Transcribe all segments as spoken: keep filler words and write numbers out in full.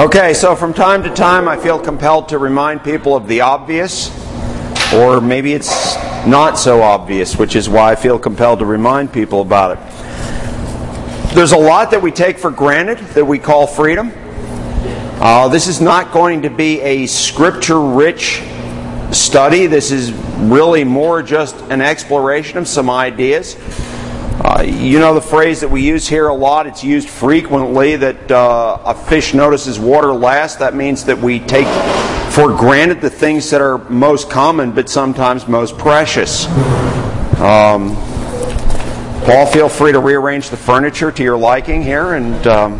Okay, so from time to time I feel compelled to remind people of the obvious, or maybe it's not so obvious, which is why I feel compelled to remind people about it. There's a lot that we take for granted that we call freedom. Uh, this is not going to be a scripture-rich study. This is really more just an exploration of some ideas. Uh, you know the phrase that we use here a lot, it's used frequently, that uh, a fish notices water last. That means that we take for granted the things that are most common but sometimes most precious. Um, Paul, feel free to rearrange the furniture to your liking here. And um,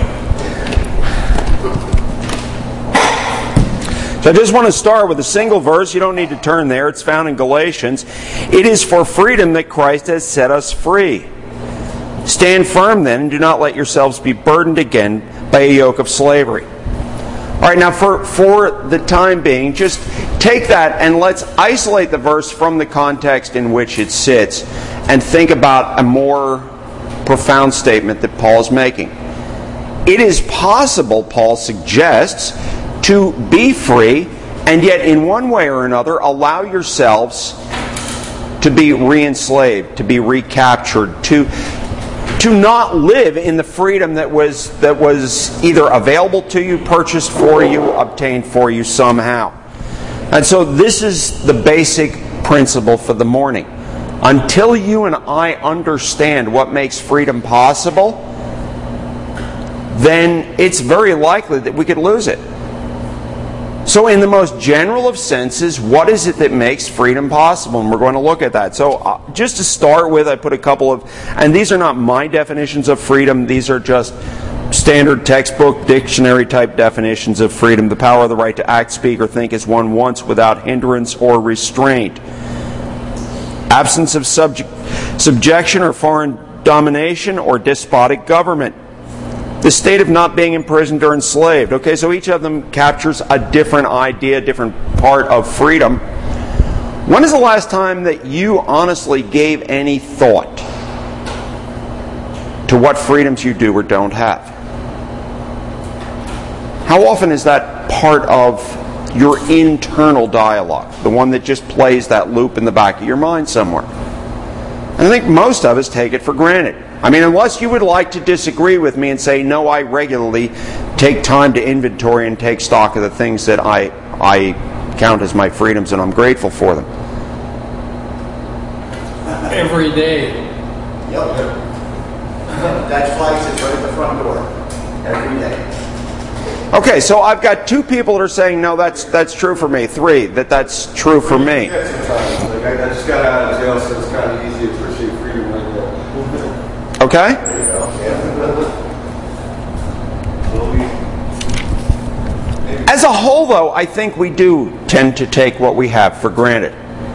so I just want to start with a single verse. You don't need to turn there. It's found in Galatians. It is for freedom that Christ has set us free. Stand firm then, and do not let yourselves be burdened again by a yoke of slavery. All right, now for, for the time being, just take that and let's isolate the verse from the context in which it sits and think about a more profound statement that Paul is making. It is possible, Paul suggests, to be free, and yet in one way or another allow yourselves to be re-enslaved, to be recaptured, to, to not live in the freedom that was, that was either available to you, purchased for you, obtained for you somehow. And so this is the basic principle for the morning. Until you and I understand what makes freedom possible, then it's very likely that we could lose it. So in the most general of senses, what is it that makes freedom possible? And we're going to look at that. So uh, just to start with, I put a couple of, and these are not my definitions of freedom, these are just standard textbook dictionary type definitions of freedom. The power of the right to act, speak, or think as one wants without hindrance or restraint. Absence of subject, subjection or foreign domination or despotic government. The state of not being imprisoned or enslaved. Okay, so each of them captures a different idea, a different part of freedom. When is the last time that you honestly gave any thought to what freedoms you do or don't have? How often is that part of your internal dialogue, the one that just plays that loop in the back of your mind somewhere? And I think most of us take it for granted. I mean, unless you would like to disagree with me and say, no, I regularly take time to inventory and take stock of the things that I, I count as my freedoms, and I'm grateful for them. Every day. Yep. That flag sits right at the front door. Every day. Okay, so I've got two people that are saying, no, that's that's true for me. Three, that that's true for me. Yeah, sometimes. Like, I just got out of jail, so it's kind of easy to appreciate freedom like that. Okay? As a whole, though, I think we do tend to take what we have for granted.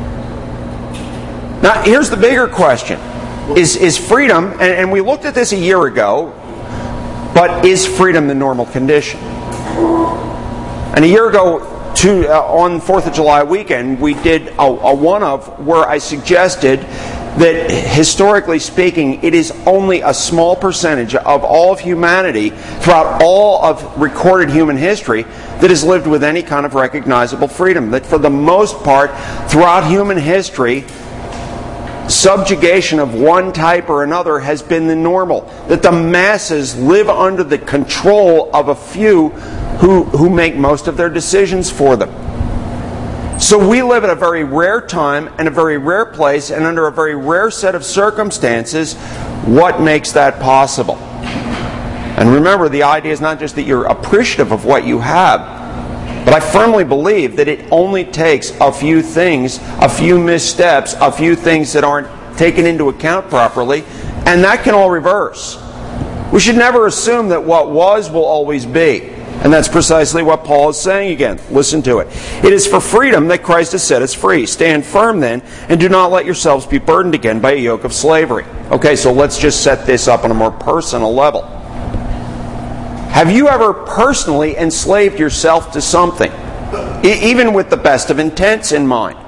Now, here's the bigger question. Is, is freedom, and, and we looked at this a year ago, but is freedom the normal condition? And a year ago, to, uh, on fourth of July weekend, we did a, a one-of where I suggested that historically speaking, it is only a small percentage of all of humanity throughout all of recorded human history that has lived with any kind of recognizable freedom. That for the most part, throughout human history, subjugation of one type or another has been the normal. That the masses live under the control of a few who, who make most of their decisions for them. So we live at a very rare time and a very rare place and under a very rare set of circumstances. What makes that possible? And remember, the idea is not just that you're appreciative of what you have, but I firmly believe that it only takes a few things, a few missteps, a few things that aren't taken into account properly, and that can all reverse. We should never assume that what was will always be. And that's precisely what Paul is saying again. Listen to it. It is for freedom that Christ has set us free. Stand firm then, and do not let yourselves be burdened again by a yoke of slavery. Okay, so let's just set this up on a more personal level. Have you ever personally enslaved yourself to something, e- even with the best of intents in mind?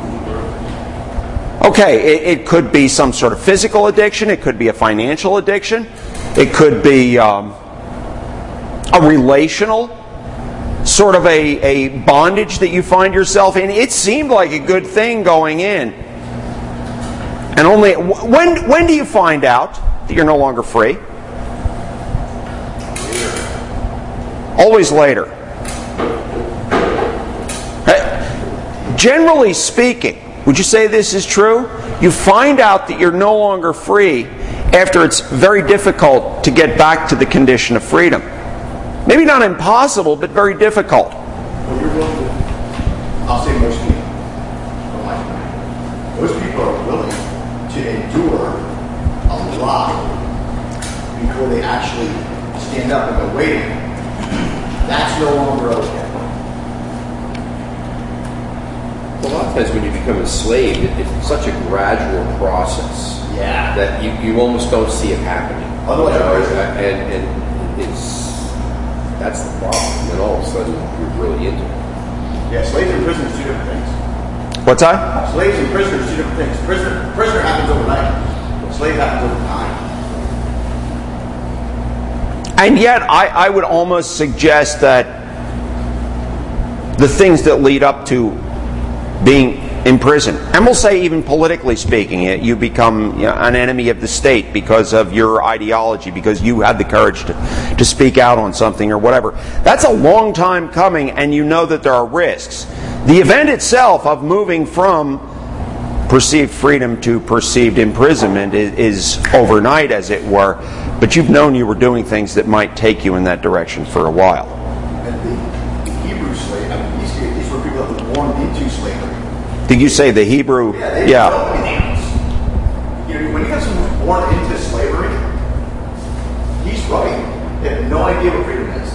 Okay, it, it could be some sort of physical addiction. It could be a financial addiction. It could be... Um, a relational sort of a, a bondage that you find yourself in? It seemed like a good thing going in. And only when when do you find out that you're no longer free? Always later. Generally speaking, would you say this is true? You find out that you're no longer free after it's very difficult to get back to the condition of freedom. Maybe not impossible, but very difficult. Well, you're willing to, I'll say most people, don't like that. Most people are willing to endure a lot before they actually stand up and go, wait a minute, that's no longer okay. A lot of times when you become a slave, it, it's such a gradual process. Yeah. That you, you almost don't see it happening. Otherwise, you know, you're and, and it's that's the problem. And then all of a sudden you're really into it. Yeah, slaves and prisoners are two different things. What's that? Slaves and prisoners are two different things. Prisoner, prisoner happens overnight. Slave happens over time. And yet, I, I would almost suggest that the things that lead up to being in prison, and we'll say even politically speaking, you become you know, an enemy of the state because of your ideology, because you had the courage to, to speak out on something or whatever. That's a long time coming, and you know that there are risks. The event itself of moving from perceived freedom to perceived imprisonment is, is overnight, as it were, but you've known you were doing things that might take you in that direction for a while. And the, the Hebrew slave, I mean, these, these were people that were born into slavery. Did you say the Hebrew? Yeah. They yeah. didn't know anything else. You know, when you have someone born into slavery, he's right. They have no idea what freedom is.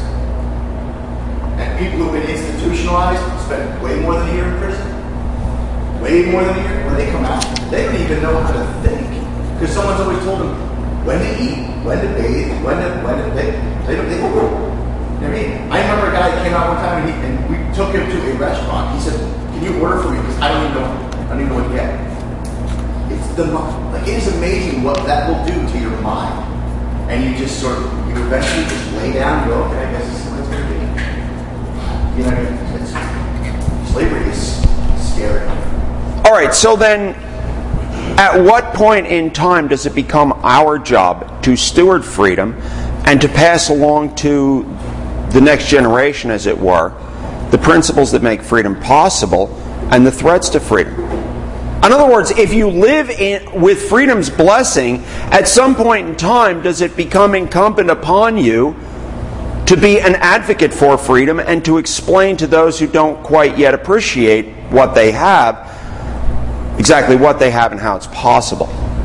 And people who've been institutionalized spend way more than a year in prison. Way more than a year. When they come out, they don't even know how to think. Because someone's always told them when to eat, when to bathe, when to, when to, they, they don't, they don't know. You know what I mean? I remember a guy that came out one time and, he, and we took him to a restaurant. He said, can you order for me? Because I don't even know, I don't even know what to get. It's the mind. Like, it is amazing what that will do to your mind. And you just sort of, you eventually just lay down and go, okay, I guess this is what it's going to be. You know what I mean? It's, slavery is scary. All right, so then, at what point in time does it become our job to steward freedom and to pass along to the next generation, as it were, the principles that make freedom possible and the threats to freedom? In other words, if you live in, with freedom's blessing, at some point in time, does it become incumbent upon you to be an advocate for freedom and to explain to those who don't quite yet appreciate what they have, exactly what they have and how it's possible?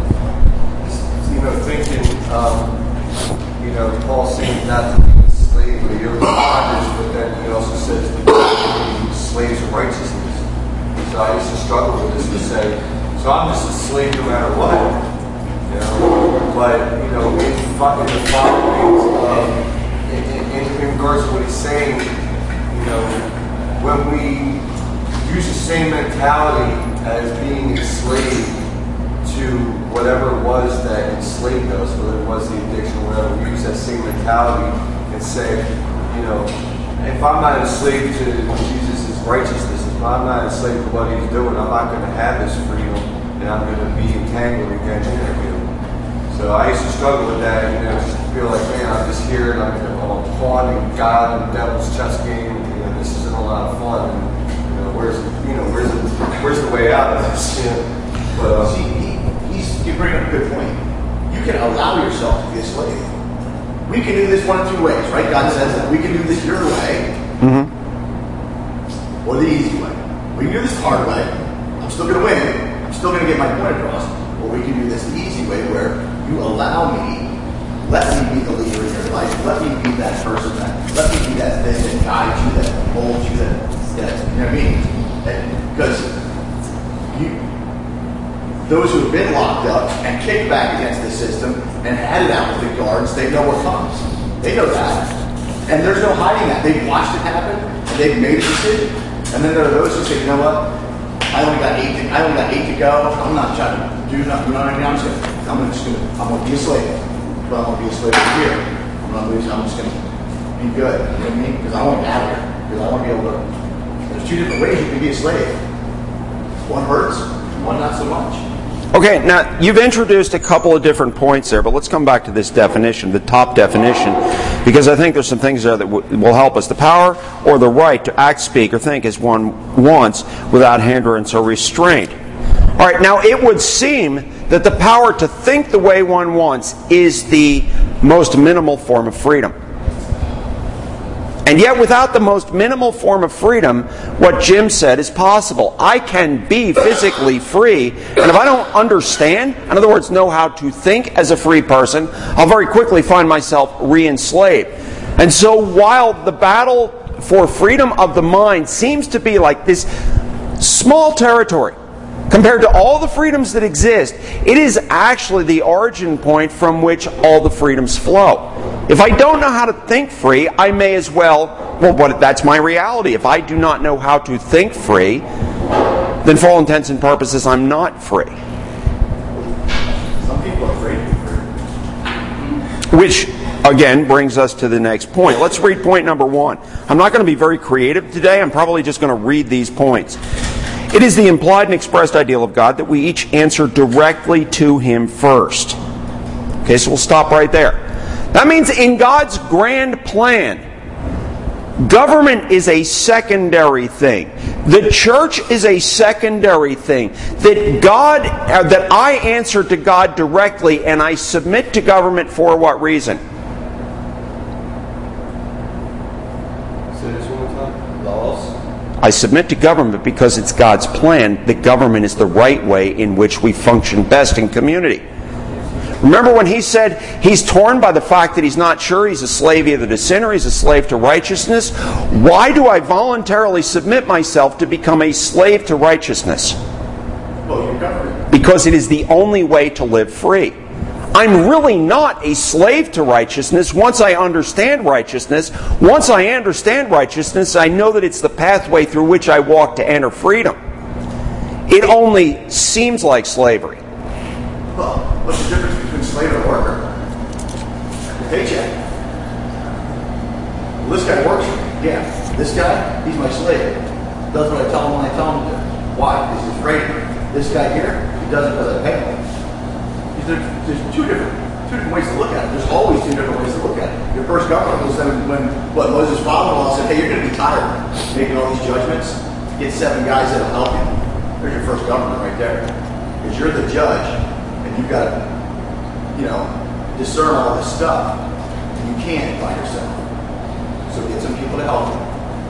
You know, thinking, um, you know, Paul saying not to be a slave or you're bondage, but then he also says to be slaves of righteousness. So I used to struggle with this to say, so I'm just a slave no matter what. You know, but, you know, in, in the following, um, in, in, in regards to what he's saying, you know, when we use the same mentality as being enslaved to whatever it was that enslaved us, whether it was the addiction or whatever, we use that same mentality and say, you know, if I'm not enslaved to Jesus' righteousness, if I'm not enslaved to what he's doing, I'm not going to have this freedom, and I'm going to be entangled against him. So I used to struggle with that, you know, just to feel like, man, I'm just here and I'm, you know, I'm pawning God and the devil's chess game, and, you know, this isn't a lot of fun. And, you know, where's, you know, where's the, where's the way out of this? Yeah. But um, See, he, he's, you bring up a good point. You can allow yourself to be a slave. We can do this one of two ways, right? God says that we can do this your way, Mm-hmm. or the easy way. We can do this the hard way. I'm still going to win. I'm still going to get my point across. Or we can do this the easy way, where you allow me, let me be the leader in your life. Let me be that person that, let me be that thing that guides you, that molds you, that, that you know what I mean? Because you, those who have been locked up and kicked back against the system and had it out with the guards, they know what comes. They know that. And there's no hiding that. They've watched it happen, and they've made a decision. And then there are those who say, you know what? I only got eight to, I only got eight to go. I'm not trying to do nothing. You know what I mean? I'm just gonna, I'm just gonna, I'm gonna be a slave. But I'm gonna be a slave over here. I'm gonna lose. I'm just gonna, you be good. You know what I mean? Because I want to get out of here. Because I want to be able to. There's two different ways you can be a slave. One hurts, one not so much. Okay, now you've introduced a couple of different points there, but let's come back to this definition, the top definition, because I think there's some things there that w- will help us. The power or the right to act, speak, or think as one wants without hindrance or restraint. All right, now it would seem that the power to think the way one wants is the most minimal form of freedom. And yet without the most minimal form of freedom, what Jim said is possible. I can be physically free, and if I don't understand, in other words, know how to think as a free person, I'll very quickly find myself re-enslaved. And so while the battle for freedom of the mind seems to be like this small territory, compared to all the freedoms that exist, it is actually the origin point from which all the freedoms flow. If I don't know how to think free, I may as well, well, what, that's my reality. If I do not know how to think free, then for all intents and purposes, I'm not free. Some people are afraid to be free. Which, again, brings us to the next point. Let's read point number one. I'm not going to be very creative today. I'm probably just going to read these points. It is the implied and expressed ideal of God that we each answer directly to Him first. Okay, so we'll stop right there. That means in God's grand plan, government is a secondary thing. The church is a secondary thing. That God, uh, that I answer to God directly and I submit to government for what reason? Say this one more time. Laws. I submit to government because it's God's plan that government is the right way in which we function best in community. Remember when he said he's torn by the fact that he's not sure he's a slave either to sin or he's a slave to righteousness? Why do I voluntarily submit myself to become a slave to righteousness? Well, you're government. Because it is the only way to live free. I'm really not a slave to righteousness once I understand righteousness. Once I understand righteousness, I know that it's the pathway through which I walk to enter freedom. It only seems like slavery. Well, what's the difference between slave and worker? The paycheck. Well, this guy works for me. Yeah. This guy, he's my slave. Does what I tell him when I tell him to. Why? Because he's afraid of me. This guy here, he does it because I pay him. There's, there's two different two different ways to look at it. There's always two different ways to look at it. Your first government was when, when what Moses' father-in-law said, hey, you're going to be tired of making all these judgments. Get seven guys that'll help you. There's your first government right there. Because you're the judge, and you've got to, you know, discern all this stuff. You can't by yourself. So get some people to help you.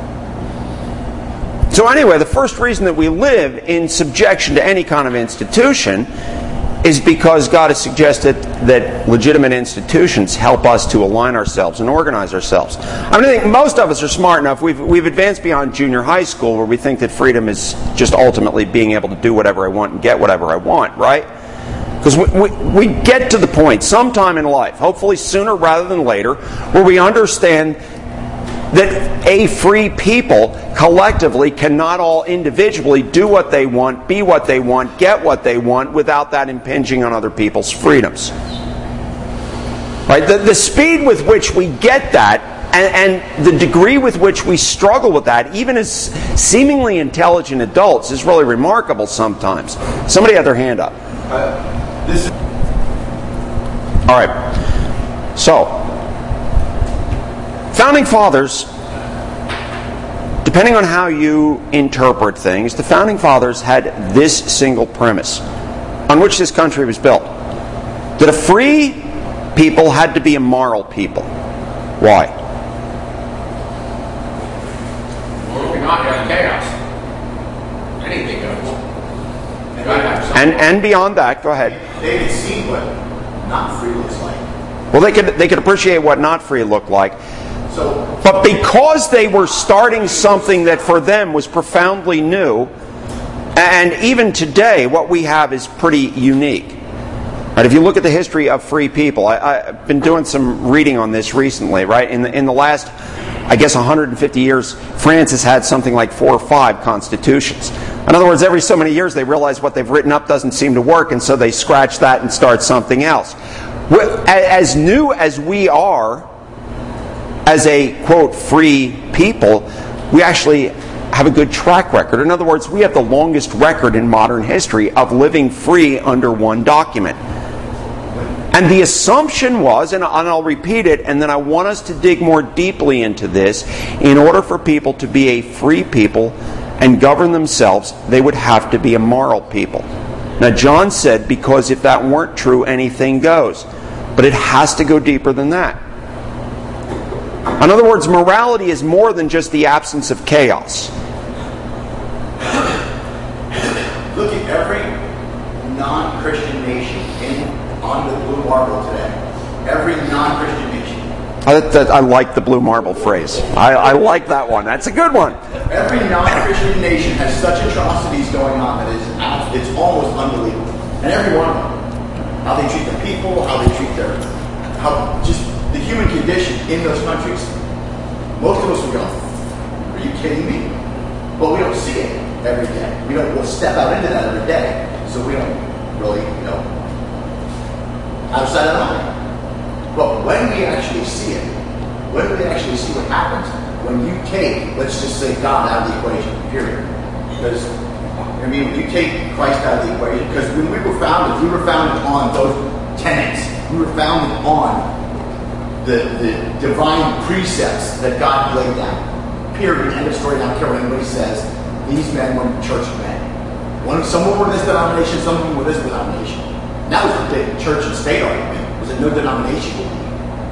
So anyway, the first reason that we live in subjection to any kind of institution is because God has suggested that legitimate institutions help us to align ourselves and organize ourselves. I mean, I think most of us are smart enough. We've we've advanced beyond junior high school where we think that freedom is just ultimately being able to do whatever I want and get whatever I want, right? Because we, we, we get to the point sometime in life, hopefully sooner rather than later, where we understand that a free people collectively cannot all individually do what they want, be what they want, get what they want without that impinging on other people's freedoms. Right? The, the speed with which we get that and, and the degree with which we struggle with that, even as seemingly intelligent adults, is really remarkable sometimes. Somebody had their hand up. Uh, this All right. So, Founding Fathers, depending on how you interpret things, the Founding Fathers had this single premise on which this country was built. That a free people had to be a moral people. Why? Well, if you're not, you're in chaos. Anything goes. And and beyond that, go ahead. They had seen what not free looks like. Well, they could they could appreciate what not free looked like. So, But because they were starting something that for them was profoundly new, and even today what we have is pretty unique. Right? If you look at the history of free people, I, I've been doing some reading on this recently. Right in the, in the last, I guess, one hundred fifty years, France has had something like four or five constitutions. In other words, every so many years they realize what they've written up doesn't seem to work, and so they scratch that and start something else. As new as we are, as a, quote, free people, we actually have a good track record. In other words, we have the longest record in modern history of living free under one document. And the assumption was, and I'll repeat it, and then I want us to dig more deeply into this, in order for people to be a free people and govern themselves, they would have to be a moral people. Now, John said, because if that weren't true, anything goes. But it has to go deeper than that. In other words, morality is more than just the absence of chaos. Look at every non-Christian nation in, on the blue marble today. Every non-Christian nation. I, that, I like the blue marble phrase. I, I like that one. That's a good one. Every non-Christian nation has such atrocities going on that is it's almost unbelievable. And every one of them. How they treat the people, how they treat their, how just the human condition in those countries. Most of us will go, are you kidding me? But we don't see it every day. We don't we'll step out into that every day. So we don't really, you know, outside of line. But when we actually see it, when we actually see what happens, when you take, let's just say, God out of the equation, period. Because I mean, when you take Christ out of the equation, because when we were founded, we were founded on those tenets. We were founded on the, the divine precepts that God laid down. Period. End of story. I don't care what anybody says. These men were church men. One, some were this denomination, some of them were this denomination. And that was the big church and state argument. Was that no denomination would be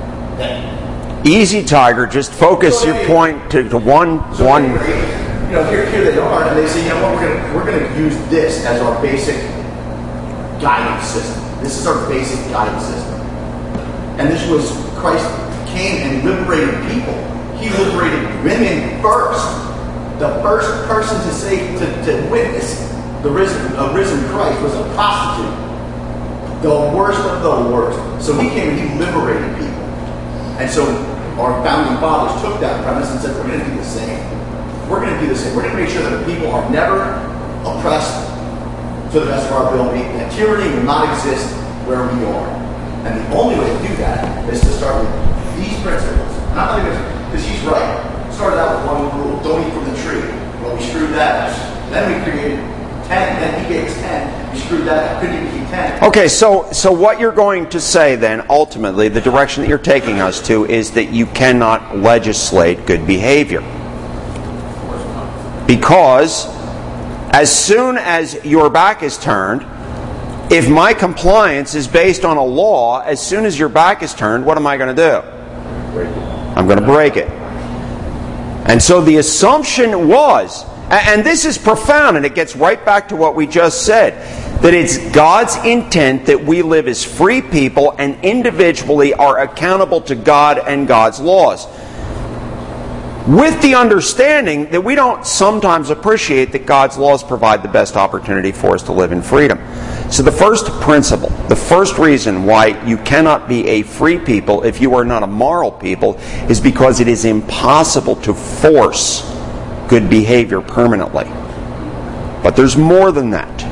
that. Easy, Tiger. Just focus so, your hey, point to, to one so one. You know, here, here they are, and they say, you know what, we're going we're going to use this as our basic guidance system. This is our basic guidance system. And this was, Christ came and liberated people. He liberated women first. The first person to say, to, to witness the risen, a risen Christ was a prostitute. The worst of the worst. So he came and he liberated people. And so our founding fathers took that premise and said, we're going to do the same. We're going to do the same. We're going to make sure that the people are never oppressed to the best of our ability. That tyranny will not exist where we are. And the only way to do that is to start with these principles. Not only because he's right. Started out with one rule: don't eat from the tree. Well, we screwed that. Then we created ten. Then he gave us ten. We screwed that. Couldn't even keep ten. Okay, so so what you're going to say then, ultimately, the direction that you're taking us to is that you cannot legislate good behavior. Because as soon as your back is turned, if my compliance is based on a law, as soon as your back is turned, what am I going to do? Break it. I'm going to break it. And so the assumption was, and this is profound, and it gets right back to what we just said, that it's God's intent that we live as free people and individually are accountable to God and God's laws. With the understanding that we don't sometimes appreciate that God's laws provide the best opportunity for us to live in freedom. So the first principle, the first reason why you cannot be a free people if you are not a moral people is because it is impossible to force good behavior permanently. But there's more than that.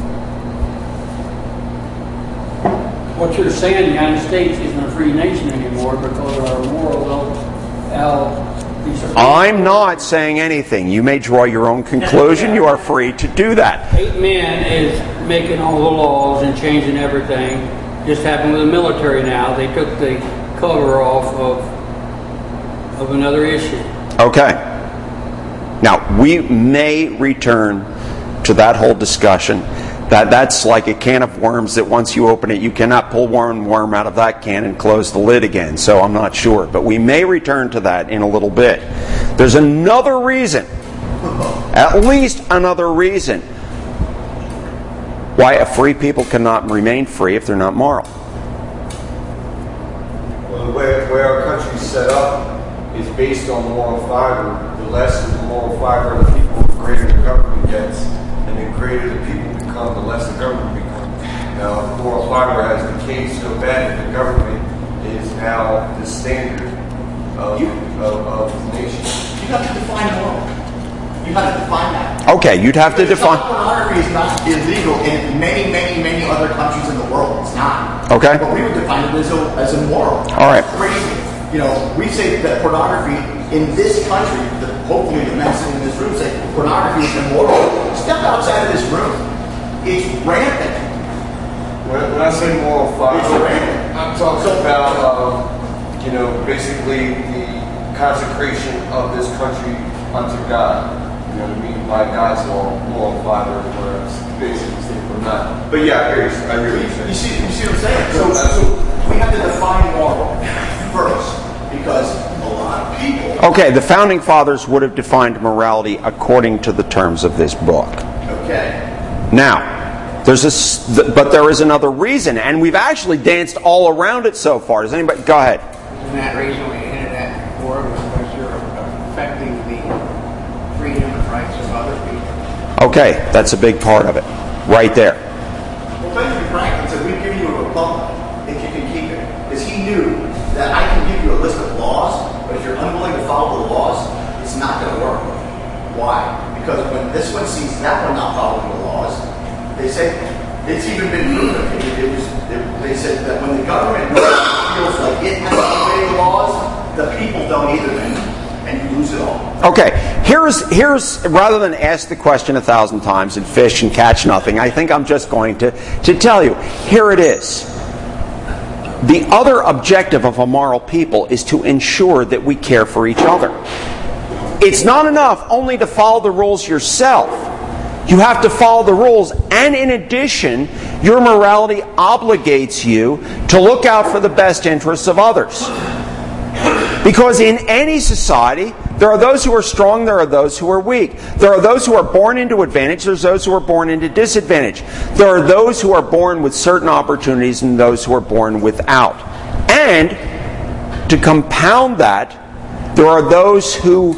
What you're saying, the United States isn't a free nation anymore because our moral well, I'm not saying anything. You may draw your own conclusion. You are free to do that. Eight men is making all the laws and changing everything. Just happened with the military now. They took the cover off of of another issue. Okay. Now, we may return to that whole discussion. That That's like a can of worms that once you open it, you cannot pull one worm out of that can and close the lid again. So I'm not sure. But we may return to that in a little bit. There's another reason, at least another reason, why a free people cannot remain free if they're not moral. Well, the way, the way our country's set up is based on moral fiber. The less the moral fiber of the people, the greater the government gets. And the greater the people become, the less the government becomes. Now, moral fiber has decayed so bad that the government is now the standard of, you, of, of the nation. You have to define moral. You have to define that. Okay, you'd have to define. Child pornography is not illegal in many, many, many other countries in the world. It's not. Okay. But we would define it as, a, as immoral. All right. Crazy. You know, we say that pornography in this country, the, hopefully the men sitting in this room say pornography is immoral. Step outside of this room. It's rampant. When, when I say moral fiber, It's rampant. I'm talking about, um, you know, basically the consecration of this country unto God. You know what I mean? By God's law, moral fiber, whereas basically saying we're not. But yeah, I hear you. I hear what you're saying. You see, you see what I'm saying? So, so we have to define moral first, because a lot of people. Okay, the Founding Fathers would have defined morality according to the terms of this book. Okay. Now, there's a, but there is another reason, and we've actually danced all around it so far. Does anybody? Go ahead. Isn't that reason we hinted at before was because you're affecting the freedom and rights of other people? Okay, that's a big part of it, right there. Well, Benjamin Franklin said, "We've given you a republic if you can keep it," because he knew that I can give you a list of laws, but if you're unwilling to follow the laws, it's not going to work. Why? Because when this one sees that one not following the laws, they say it's even been proven. It, it was, it, they said that when the government feels like it has to obey the laws, the people don't either, then, and you lose it all. Okay, here's here's rather than ask the question a thousand times and fish and catch nothing, I think I'm just going to to tell you. Here it is. The other objective of a moral people is to ensure that we care for each other. It's not enough only to follow the rules yourself. You have to follow the rules, and in addition, your morality obligates you to look out for the best interests of others. Because in any society, there are those who are strong, there are those who are weak. There are those who are born into advantage, there's those who are born into disadvantage. There are those who are born with certain opportunities and those who are born without. And to compound that, there are those who...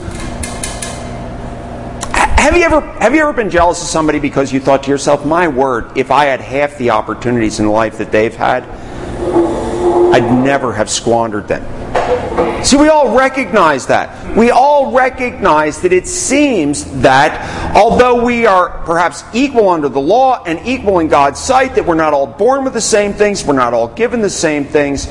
Have you ever have you ever been jealous of somebody because you thought to yourself, my word, if I had half the opportunities in life that they've had, I'd never have squandered them. See, we all recognize that. We all recognize that it seems that although we are perhaps equal under the law and equal in God's sight, that we're not all born with the same things, we're not all given the same things.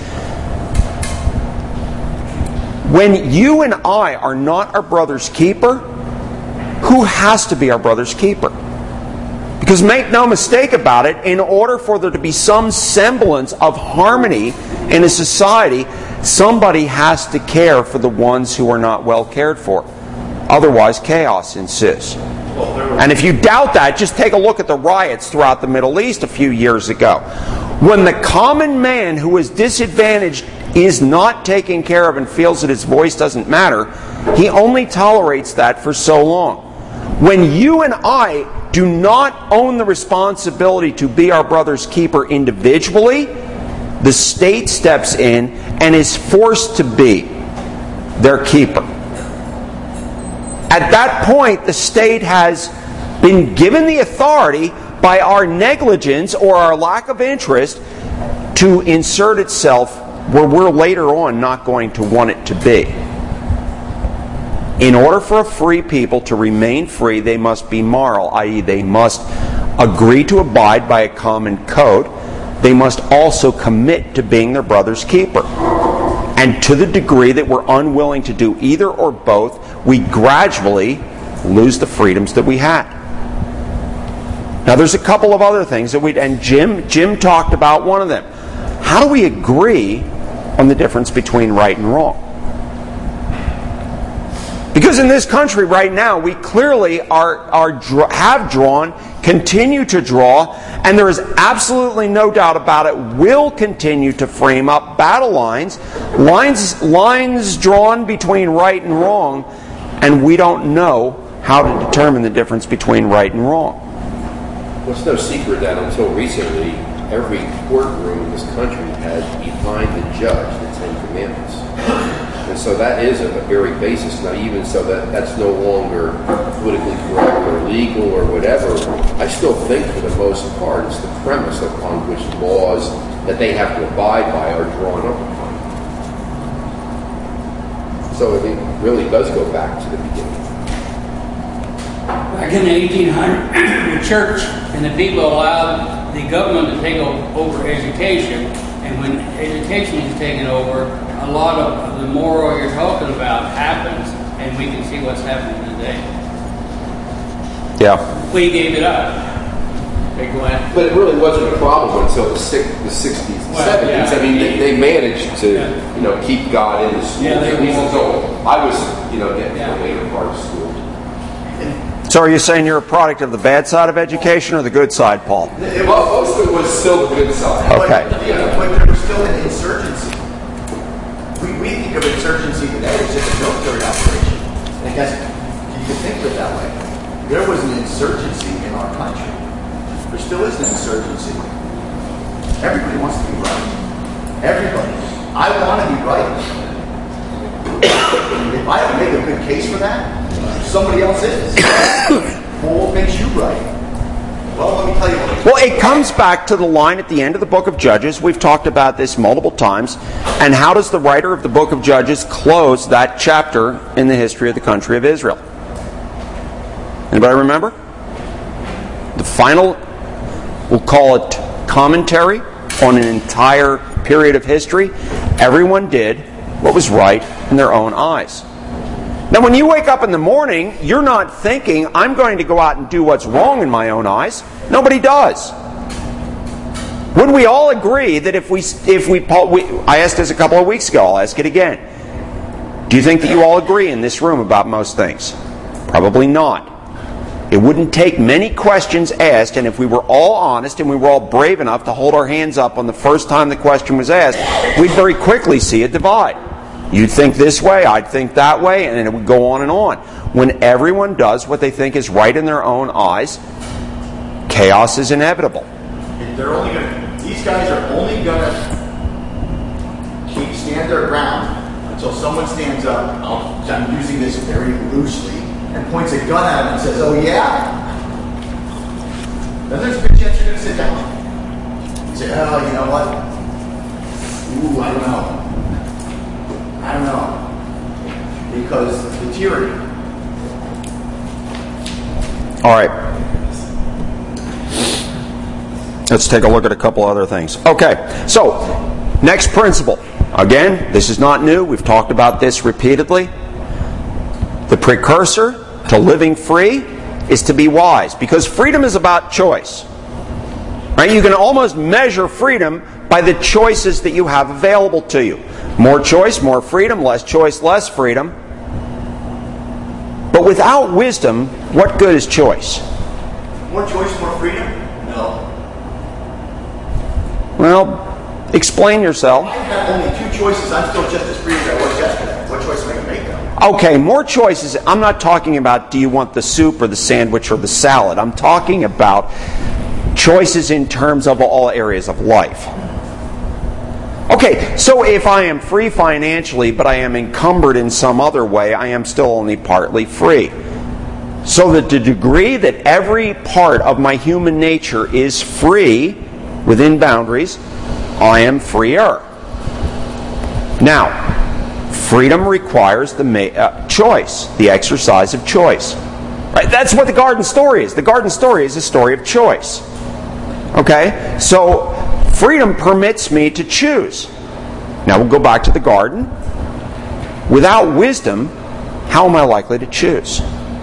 When you and I are not our brother's keeper, who has to be our brother's keeper? Because make no mistake about it, in order for there to be some semblance of harmony in a society, somebody has to care for the ones who are not well cared for. Otherwise, chaos ensues. And if you doubt that, just take a look at the riots throughout the Middle East a few years ago. When the common man who is disadvantaged is not taken care of and feels that his voice doesn't matter, he only tolerates that for so long. When you and I do not own the responsibility to be our brother's keeper individually, the state steps in and is forced to be their keeper. At that point, the state has been given the authority by our negligence or our lack of interest to insert itself where we're later on not going to want it to be. In order for a free people to remain free, they must be moral, that is they must agree to abide by a common code. They must also commit to being their brother's keeper. And to the degree that we're unwilling to do either or both, we gradually lose the freedoms that we had. Now there's a couple of other things that we and Jim Jim talked about one of them. How do we agree on the difference between right and wrong? Because in this country right now, we clearly are, are have drawn, continue to draw, and there is absolutely no doubt about it, will continue to frame up battle lines, lines, lines drawn between right and wrong, and we don't know how to determine the difference between right and wrong. Well, it's no secret that until recently, every courtroom in this country has behind the judge the Ten Commandments. And so that is a very basis. Now, even so that that's no longer politically correct or legal or whatever, I still think for the most part it's the premise upon which laws that they have to abide by are drawn up upon. So it really does go back to the beginning. Back in the eighteen hundreds, the church and the people allowed the government to take over education, and when education is taken over, a lot of the moral you're talking about happens, and we can see what's happening today. Yeah. We gave it up. Okay, go ahead. But it really wasn't a problem until the, six, the sixties and Well, seventies. yeah. I mean, they, they managed to, Yeah. you know, keep God in the school. Yeah, they at least won't. until I was, you know, getting Yeah. to the later part of school. So are you saying you're a product of the bad side of education or the good side, Paul? Well, most of it was still the good side. Okay. But, yeah, but there was still an insurgency. We, we think of insurgency today as just a military operation. I guess you could think of it that way. There was an insurgency in our country. There still is an insurgency. Everybody wants to be right. Everybody. I want to be right. If I don't make a good case for that, somebody else is. Who makes you right? Well, let me tell you what. Well, it comes back to the line at the end of the book of Judges. We've talked about this multiple times. And how does the writer of the book of Judges close that chapter in the history of the country of Israel? Anybody remember? The final, we'll call it commentary on an entire period of history. Everyone did what was right in their own eyes. Now, when you wake up in the morning, you're not thinking, I'm going to go out and do what's wrong in my own eyes. Nobody does. Would we all agree that if we, if we, we, I asked this a couple of weeks ago, I'll ask it again. Do you think that you all agree in this room about most things? Probably not. It wouldn't take many questions asked, and if we were all honest and we were all brave enough to hold our hands up on the first time the question was asked, we'd very quickly see a divide. You'd think this way, I'd think that way, and it would go on and on. When everyone does what they think is right in their own eyes, chaos is inevitable. They're only gonna, these guys are only going to keep stand their ground until someone stands up, I'll, I'm using this very loosely, and points a gun at them and says, oh yeah? Then there's a good chance you're going to sit down. You say, oh, you know what? Ooh, I don't know. I don't know. Because the tyranny. All right. Let's take a look at a couple other things. Okay, so next principle. Again, this is not new. We've talked about this repeatedly. The precursor to living free is to be wise, because freedom is about choice. Right? You can almost measure freedom by the choices that you have available to you. More choice, more freedom. Less choice, less freedom. But without wisdom, what good is choice? More choice, more freedom? No. Well, explain yourself. I have only two choices. I'm still just as free as I was yesterday. What choice am I going to make though? Okay, more choices. I'm not talking about do you want the soup or the sandwich or the salad. I'm talking about choices in terms of all areas of life. Okay, so if I am free financially, but I am encumbered in some other way, I am still only partly free. So that the degree that every part of my human nature is free within boundaries, I am freer. Now, freedom requires the ma- uh, choice, the exercise of choice. Right? That's what the garden story is. The garden story is a story of choice. Okay? So, freedom permits me to choose. Now we'll go back to the garden. Without wisdom, how am I likely to choose?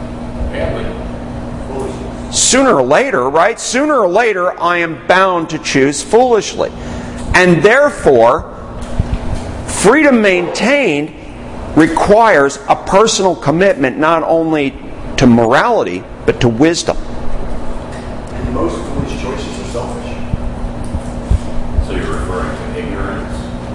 Sooner or later, right? Sooner or later, I am bound to choose foolishly. And therefore, freedom maintained requires a personal commitment not only to morality, but to wisdom. And most foolish choices are selfish. So you're referring to ignorance?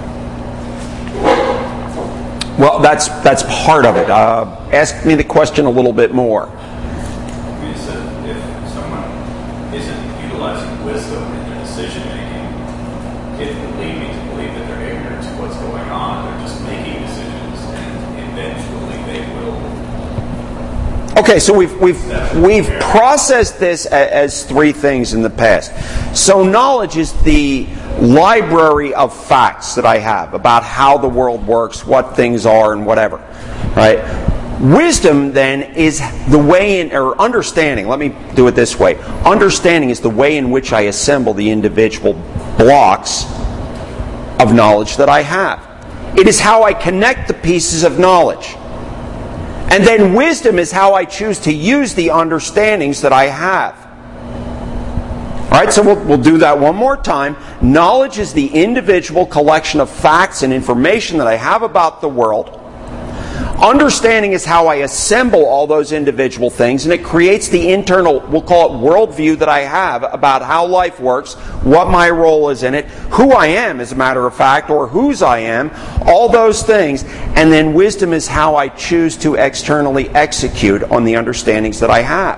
Well, that's that's part of it. Uh, ask me the question a little bit more. You said if someone isn't utilizing wisdom in their decision making, it would lead me to believe that they're ignorant to what's going on. They're just making decisions, and eventually they will. Okay, so we've we've we've processed this as three things in the past. So knowledge is the library of facts that I have about how the world works, what things are, and whatever. Right? Wisdom then is the way in, or understanding. Let me do it this way. Understanding is the way in which I assemble the individual blocks of knowledge that I have. It is how I connect the pieces of knowledge. And then wisdom is how I choose to use the understandings that I have. Alright, so we'll, we'll do that one more time. Knowledge is the individual collection of facts and information that I have about the world. Understanding is how I assemble all those individual things, and it creates the internal, we'll call it worldview that I have about how life works, what my role is in it, who I am, as a matter of fact, or whose I am, all those things. And then wisdom is how I choose to externally execute on the understandings that I have.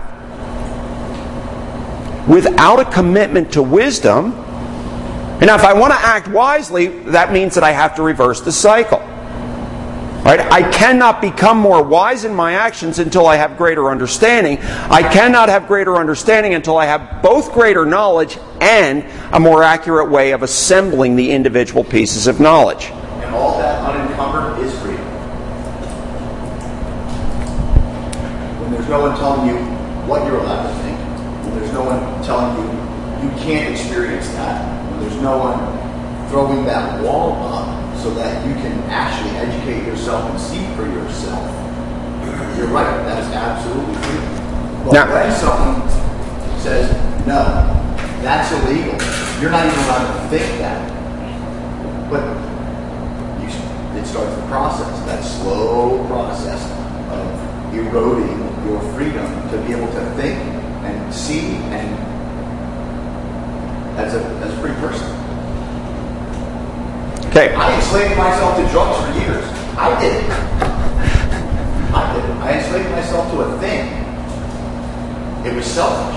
Without a commitment to wisdom, and now if I want to act wisely, that means that I have to reverse the cycle. Right? I cannot become more wise in my actions until I have greater understanding. I cannot have greater understanding until I have both greater knowledge and a more accurate way of assembling the individual pieces of knowledge. And all that unencumbered is freedom. When there's no one telling you what you're allowed to think, when there's no one telling you you can't experience that, when there's no one throwing that wall up, so that you can actually educate yourself and see for yourself. You're right, that is absolutely true. But now, when someone says, no, that's illegal, you're not even allowed to think that. But you, it starts the process, that slow process of eroding your freedom to be able to think and see and as a, as a free person. Okay. I enslaved myself to drugs for years. I did. I did. I enslaved myself to a thing. It was selfish.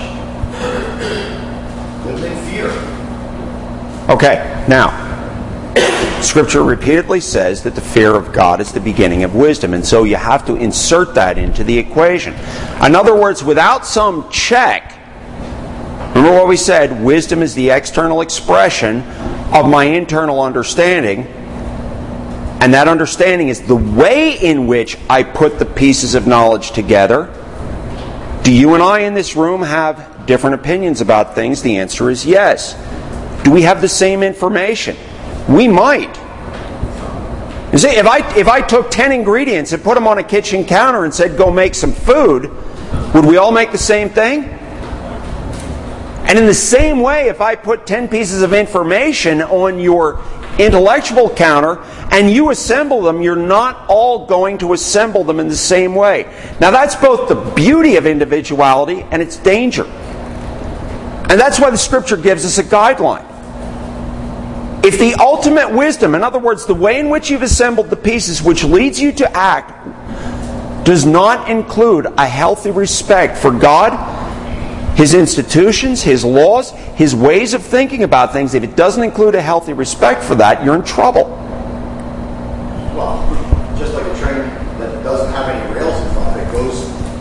Lived in fear. Okay, now, Scripture repeatedly says that the fear of God is the beginning of wisdom, and so you have to insert that into the equation. In other words, without some check, remember what we said, wisdom is the external expression of my internal understanding, and that understanding is the way in which I put the pieces of knowledge together. Do you and I in this room have different opinions about things? The answer is yes. Do we have the same information? We might. You see, if I, if I took ten ingredients and put them on a kitchen counter and said, go make some food, would we all make the same thing? And in the same way, if I put ten pieces of information on your intellectual counter and you assemble them, you're not all going to assemble them in the same way. Now that's both the beauty of individuality and its danger. And that's why the Scripture gives us a guideline. If the ultimate wisdom, in other words, the way in which you've assembled the pieces which leads you to act, does not include a healthy respect for God, His institutions, His laws, His ways of thinking about things, if it doesn't include a healthy respect for that, you're in trouble. Well, just like a train that doesn't have any rails in front, it goes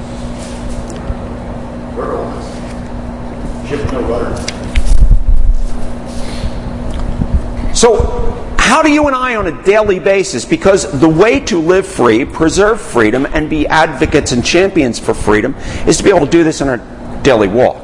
verticalized. Ship with no rudder. So, how do you and I on a daily basis, because the way to live free, preserve freedom, and be advocates and champions for freedom is to be able to do this in our daily walk.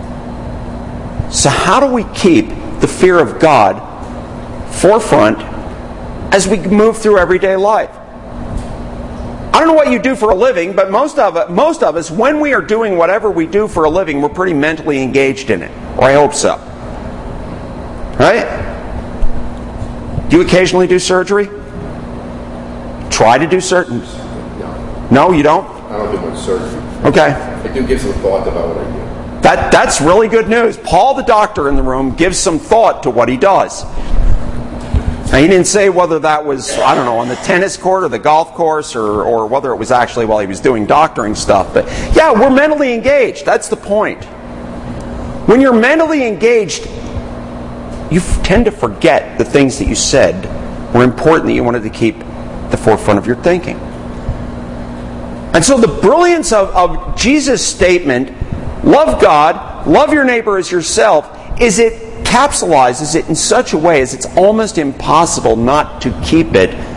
So how do we keep the fear of God forefront as we move through everyday life? I don't know what you do for a living, but most of it, most of us, when we are doing whatever we do for a living, we're pretty mentally engaged in it. Or I hope so. Right? Do you occasionally do surgery? Try to do certain. No. No, you don't? I don't do much surgery. Okay. I do give some thought about what I do. That, that's really good news. Paul, the doctor in the room, gives some thought to what he does. Now, he didn't say whether that was, I don't know, on the tennis court or the golf course, or, or whether it was actually while he was doing doctoring stuff. But yeah, we're mentally engaged. That's the point. When you're mentally engaged, you f- tend to forget the things that you said were important, that you wanted to keep at the forefront of your thinking. And so the brilliance of, of Jesus' statement, love God, love your neighbor as yourself, is it capsulizes it in such a way as it's almost impossible not to keep it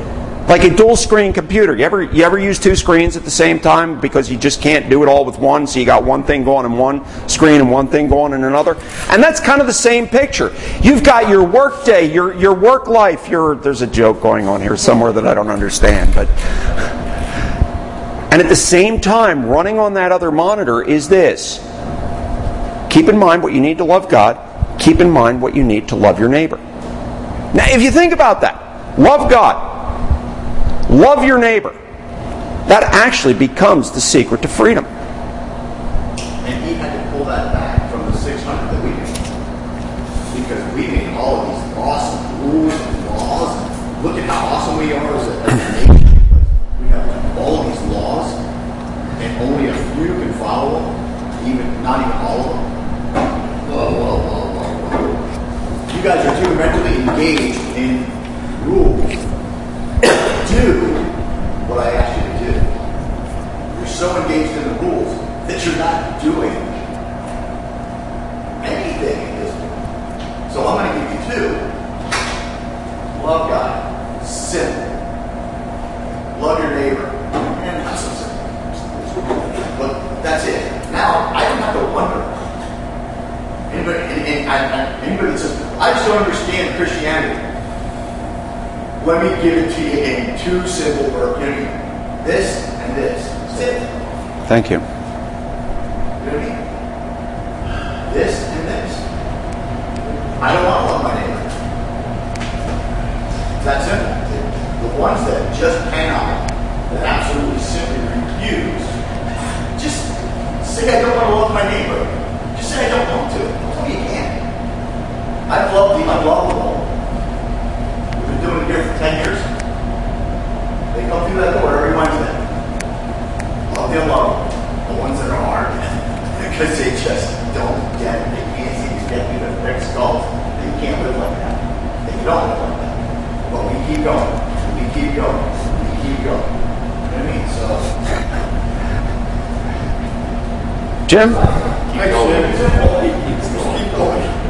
Like a dual screen computer. You ever you ever use two screens at the same time because you just can't do it all with one, so you got one thing going in one screen and one thing going in another? And that's kind of the same picture. You've got your work day, your your work life, your there's a joke going on here somewhere that I don't understand, but and at the same time, running on that other monitor is this. Keep in mind what you need to love God. Keep in mind what you need to love your neighbor. Now, if you think about that, love God. Love your neighbor. That actually becomes the secret to freedom. And he had to pull that back from the six hundred that we did. Because we made all of these awesome rules and laws. And look at how awesome we are as a, as a nation. We have all of these laws, and only a few can follow them, even not even all of them. Whoa, whoa, whoa, whoa, whoa. You guys are too mentally engaged in rules. Do what I asked you to do. You're so engaged in the rules that you're not doing anything in this world. So I'm going to give you two. Love God. Simple. Love your neighbor. And have some simple. But that's it. Now, I don't have to wonder. Anybody, and, and, and, anybody that says, I just don't understand Christianity. Let me give it to you in two simple words. This and this. Simple. Thank you. You know what I mean? This and this. I don't want to love my neighbor. It's that simple. The ones that just cannot, that absolutely simply refuse, just say I don't want to love my neighbor. Just say I don't want to. Tell me you can't. I've loved the unlovable. Doing it here for ten years. They come through that door every Wednesday. Love the unlovable. The ones that are hard. Because they just don't get it. They can't seem to get through their thick skulls. They can't live like that. They don't live like that. But we keep going. We keep going. We keep going. You know what I mean? So. Jim? Keep going. Keep going.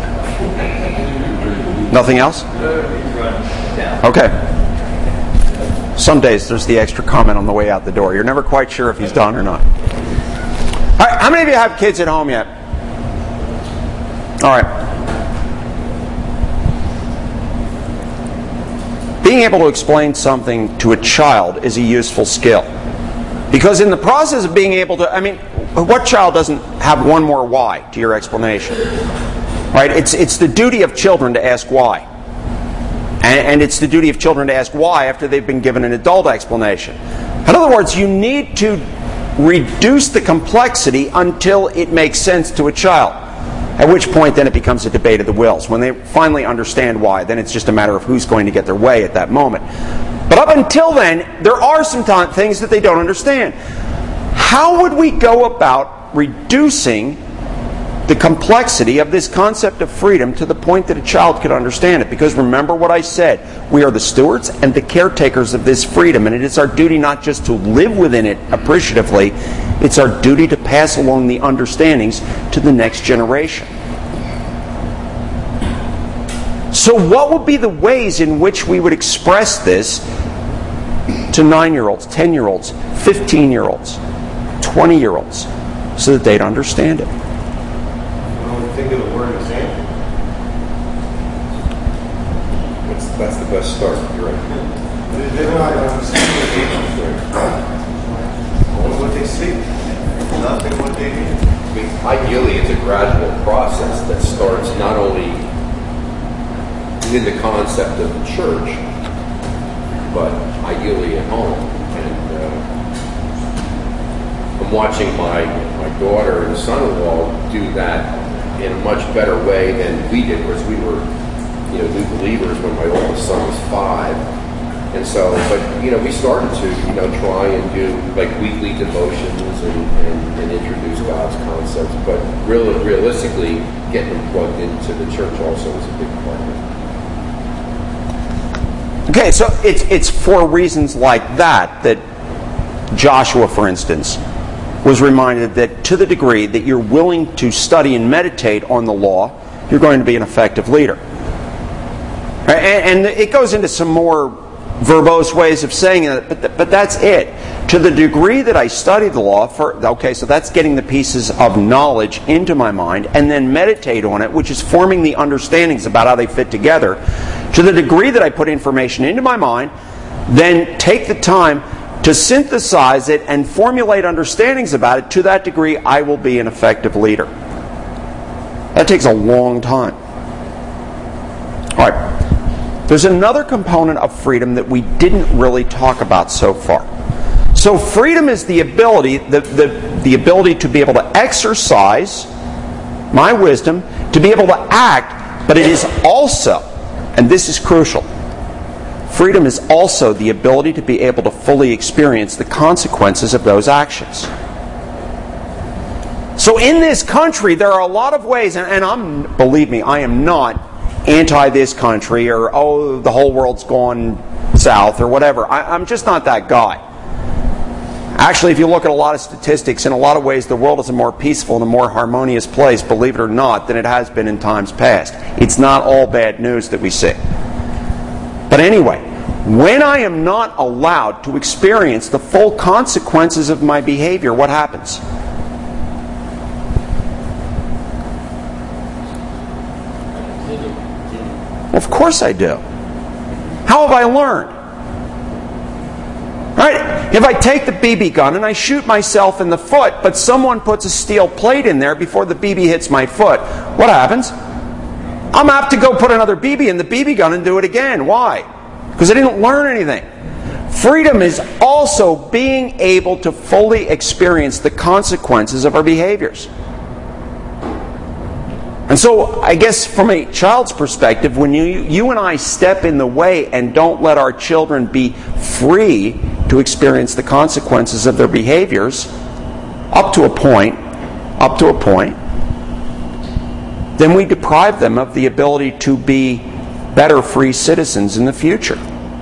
Nothing else? Okay. Some days there's the extra comment on the way out the door. You're never quite sure if he's done or not. All right, how many of you have kids at home yet? All right. Being able to explain something to a child is a useful skill. Because in the process of being able to, I mean, what child doesn't have one more why to your explanation? Right? It's it's the duty of children to ask why. And, and it's the duty of children to ask why after they've been given an adult explanation. In other words, you need to reduce the complexity until it makes sense to a child. At which point then it becomes a debate of the wills. When they finally understand why, then it's just a matter of who's going to get their way at that moment. But up until then, there are some t- things that they don't understand. How would we go about reducing the complexity of this concept of freedom to the point that a child could understand it? Because remember what I said, we are the stewards and the caretakers of this freedom, and it is our duty not just to live within it appreciatively, it's our duty to pass along the understandings to the next generation. So what would be the ways in which we would express this to nine-year-olds, ten-year-olds, fifteen-year-olds, twenty-year-olds, so that they'd understand it? Think of the word example. That's, that's the best start. You're right. They're not understanding only what they see, nothing what they hear. I mean, ideally, it's a gradual process that starts not only within the concept of the church, but ideally at home. And uh, I'm watching my my daughter and son-in-law do that in a much better way than we did, because we were, you know, new believers when my oldest son was five. And so, but, you know, we started to, you know, try and do, like, weekly devotions and, and, and introduce God's concepts. But really, realistically, getting them plugged into the church also is a big part of it. Okay, so it's, it's for reasons like that that Joshua, for instance, was reminded that to the degree that you're willing to study and meditate on the law, you're going to be an effective leader. And, and it goes into some more verbose ways of saying it, but, th- but that's it. To the degree that I study the law, for, okay, so that's getting the pieces of knowledge into my mind and then meditate on it, which is forming the understandings about how they fit together. To the degree that I put information into my mind, then take the time to synthesize it and formulate understandings about it, to that degree I will be an effective leader. That takes a long time. All right. There's another component of freedom that we didn't really talk about so far. So freedom is the ability, the, the, the ability to be able to exercise my wisdom, to be able to act, but it is also, and this is crucial, freedom is also the ability to be able to fully experience the consequences of those actions. So in this country, there are a lot of ways, and, and I'm, believe me, I am not anti this country, or, oh, the whole world's gone south, or whatever. I, I'm just not that guy. Actually, if you look at a lot of statistics, in a lot of ways the world is a more peaceful and a more harmonious place, believe it or not, than it has been in times past. It's not all bad news that we see. But anyway, when I am not allowed to experience the full consequences of my behavior, what happens? Of course I do. How have I learned? Right? If I take the B B gun and I shoot myself in the foot, but someone puts a steel plate in there before the B B hits my foot, what happens? I'm apt to go put another B B in the B B gun and do it again. Why? Because I didn't learn anything. Freedom is also being able to fully experience the consequences of our behaviors. And so, I guess from a child's perspective, when you, you and I step in the way and don't let our children be free to experience the consequences of their behaviors, up to a point, up to a point, then we deprive them of the ability to be better free citizens in the future.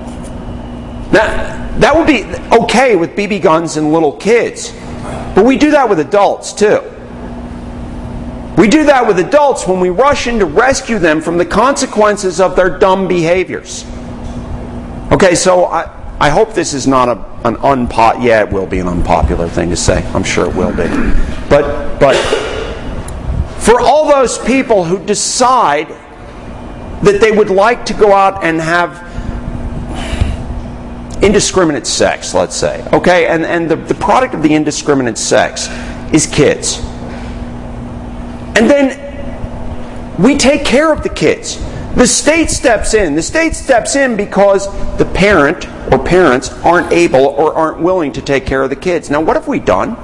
Now, that would be okay with B B guns and little kids, but we do that with adults too. We do that with adults when we rush in to rescue them from the consequences of their dumb behaviors. Okay, so I, I hope this is not a, an unpo- yeah, it will be an unpopular thing to say. I'm sure it will be. But, but for all those people who decide that they would like to go out and have indiscriminate sex, let's say, okay, and, and the, the product of the indiscriminate sex is kids. And then we take care of the kids. The state steps in. The state steps in because the parent or parents aren't able or aren't willing to take care of the kids. Now, what have we done?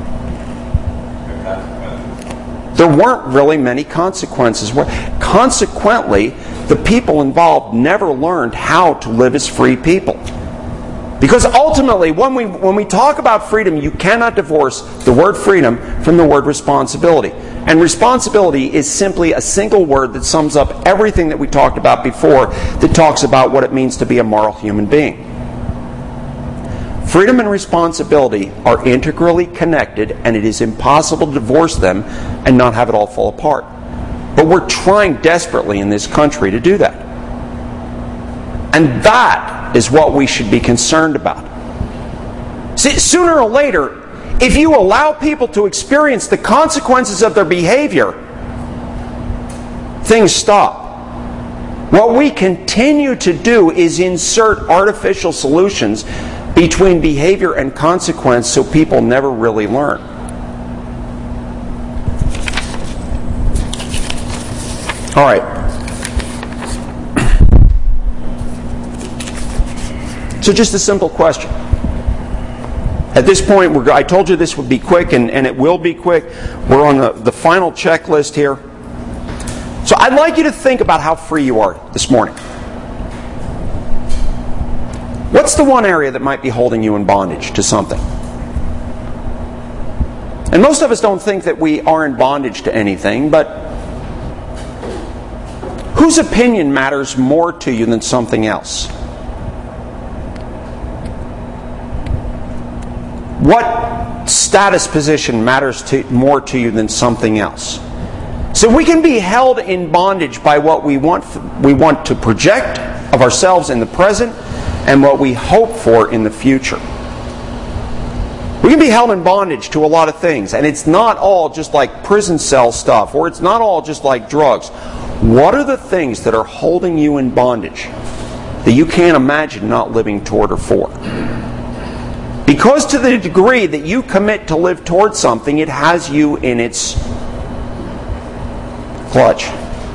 There weren't really many consequences. Consequently, the people involved never learned how to live as free people. Because ultimately, when we when we talk about freedom, you cannot divorce the word freedom from the word responsibility. And responsibility is simply a single word that sums up everything that we talked about before, that talks about what it means to be a moral human being. Freedom and responsibility are integrally connected, and it is impossible to divorce them and not have it all fall apart. But we're trying desperately in this country to do that. And that is what we should be concerned about. See, sooner or later, if you allow people to experience the consequences of their behavior, things stop. What we continue to do is insert artificial solutions between behavior and consequence so people never really learn. All right. So just a simple question. At this point, we're, I told you this would be quick, and, and it will be quick. We're on the, the final checklist here. So I'd like you to think about how free you are this morning. What's the one area that might be holding you in bondage to something? And most of us don't think that we are in bondage to anything, but whose opinion matters more to you than something else? What status position matters to, more to you than something else? So we can be held in bondage by what we want we want to project of ourselves in the present, and what we hope for in the future. We can be held in bondage to a lot of things, and it's not all just like prison cell stuff, or it's not all just like drugs. What are the things that are holding you in bondage that you can't imagine not living toward or for? Because to the degree that you commit to live toward something, it has you in its clutch.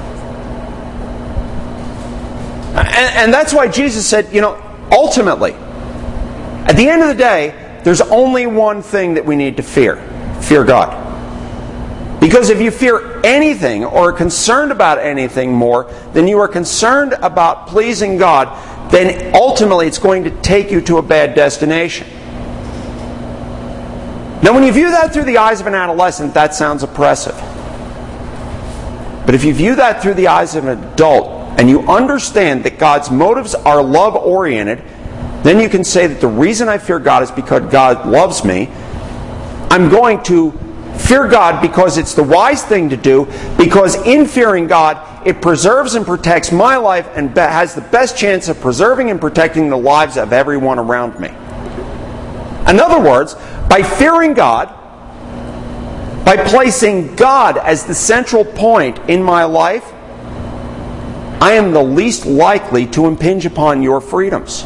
And, and that's why Jesus said, you know, ultimately, at the end of the day, there's only one thing that we need to fear. Fear God. Because if you fear anything or are concerned about anything more than you are concerned about pleasing God, then ultimately it's going to take you to a bad destination. Now when you view that through the eyes of an adolescent, that sounds oppressive. But if you view that through the eyes of an adult, and you understand that God's motives are love-oriented, then you can say that the reason I fear God is because God loves me. I'm going to fear God because it's the wise thing to do, because in fearing God, it preserves and protects my life and has the best chance of preserving and protecting the lives of everyone around me. In other words, by fearing God, by placing God as the central point in my life, I am the least likely to impinge upon your freedoms.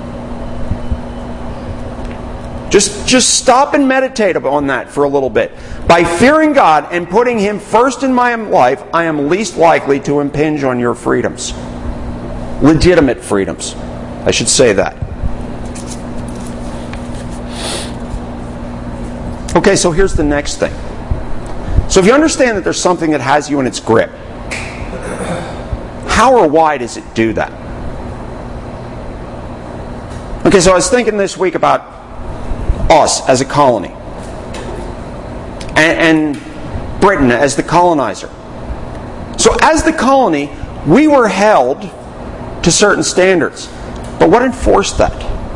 Just, just stop and meditate on that for a little bit. By fearing God and putting Him first in my life, I am least likely to impinge on your freedoms. Legitimate freedoms. I should say that. Okay, so here's the next thing. So if you understand that there's something that has you in its grip, how or why does it do that? Okay, so I was thinking this week about us as a colony, and, and Britain as the colonizer. So as the colony, we were held to certain standards. But what enforced that?